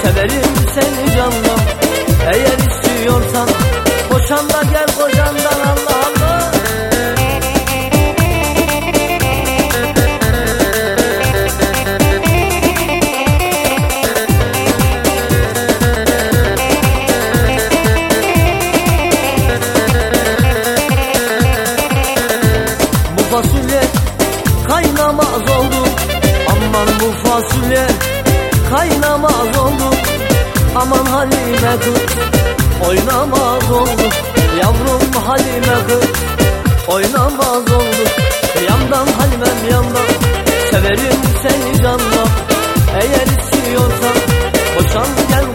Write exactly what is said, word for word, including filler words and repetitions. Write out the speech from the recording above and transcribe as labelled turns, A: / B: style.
A: severim seni canım. Eğer istiyorsan boşan da gel kocandan, Allah Allah. Bu fasulye kaynamaz oldu, aman bu fasulye kaynamaz oldu. Aman Halime kız oynamaz oldu, yavrum Halime kız oynamaz oldu. Yandan Halimem yandan, severim seni candan. Eğer istiyorsan boşan gel